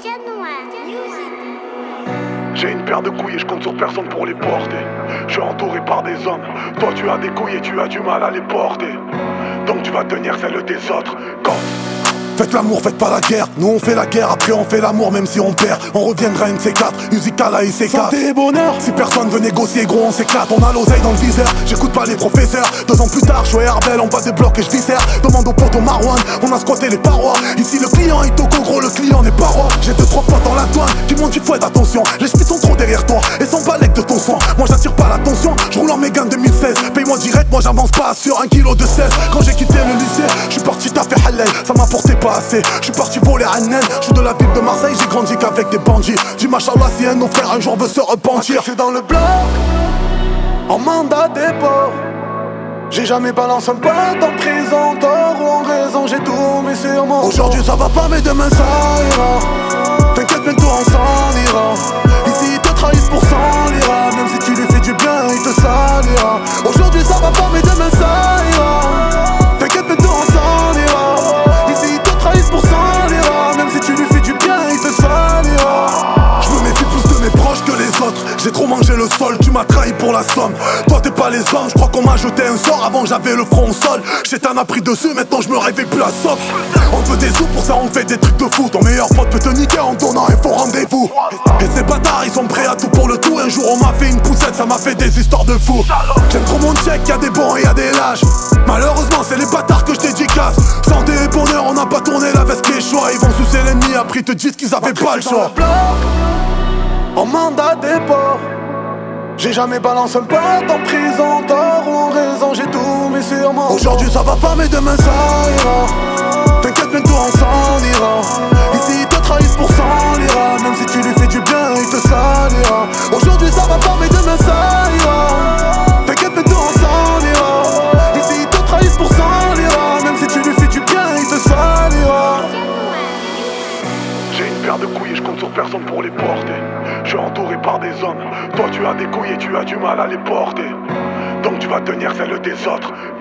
J'ai une paire de couilles et je compte sur personne pour les porter. Je suis entouré par des hommes. Toi tu as des couilles et tu as du mal à les porter. Donc tu vas tenir celle des autres. Faites l'amour, faites pas la guerre. Nous on fait la guerre, après on fait l'amour même si on perd. On reviendra une C4, Musical et C4. Santé et bonheur, si personne veut négocier gros on s'éclate. On a l'oseille dans le viseur, j'écoute pas les professeurs. 2 ans plus tard, je suis Herbel, on bat des blocs et je viscère. Demande au pote au Marouane, on a squatté les parois. Ici le client est au gros, le client n'est pas roi. J'ai 2-3 potes dans la douane, qui m'ont dit faut être attention. Les spies sont trop derrière toi, et sans balèque de ton sang. Moi j'attire pas l'attention, je roule en Mégane 2016. Paye-moi direct, moi j'avance pas sur 1 kilo de 16. Quand j'ai quitté le lycée, je suis parti taffer halal, ça m'apportait pas assez. Je suis parti voler à Nen, je suis de la ville de Marseille, j'ai grandi qu'avec des bandits. Dis machallah si un de nos frères un jour veut se repentir. C'est dans le bloc, en mandat dépôt. J'ai jamais balancé un pote en prison, tort ou en raison, j'ai tout mis sur mon. Aujourd'hui ça va pas mais demain ça ira. T'inquiète bientôt on s'en ira. Ici ils te trahissent pour 100 lira. Même si tu lui fais du bien il te salira. Aujourd'hui ça va pas mais demain ça ira. T'inquiète bientôt on s'en ira. Ici ils te trahissent pour 100 lira. Même si tu lui fais du bien il te salira. Je me méfie plus de mes proches que les autres. J'ai trop mangé le sol, tu m'as trahi pour la somme. Toi t'es pas les hommes, je crois qu'on m'a jeté un sort. Avant j'avais le front au sol, Chétan a pris dessus, maintenant je me réveille plus à soif. On veut des sous, pour ça on fait des trucs de fou. Ton meilleur pote peut te niquer en donnant un faux rendez-vous. Et ces bâtards ils sont prêts à tout pour le tout. Un jour on m'a fait une poussette, ça m'a fait des histoires de fou. J'aime trop mon check, y'a des bons et y'a des lâches. Malheureusement c'est les bâtards que je dédicace. Santé et bonheur, on n'a pas tourné la veste qui est choix. Ils vont sucer l'ennemi, après ils te disent qu'ils avaient pas le choix. En mandat dépôt. J'ai jamais balancé un pote en prison, tort ou en raison, j'ai tout mis sur moi. Aujourd'hui ça va pas mais demain ça ira. T'inquiète bientôt on s'en ira. Ici ils te trahissent pour 100 lira. Même si tu lui fais du bien il te salira. Aujourd'hui ça va pas mais demain ça ira. T'inquiète bientôt on s'en ira. Ici ils te trahissent pour 100 lira. Même si tu lui fais du bien il te salira. J'ai une paire de couilles et je compte sur personne pour les porter. Je suis entouré par des hommes. Toi tu as des couilles et tu as du mal à les porter. Donc tu vas tenir celle des autres.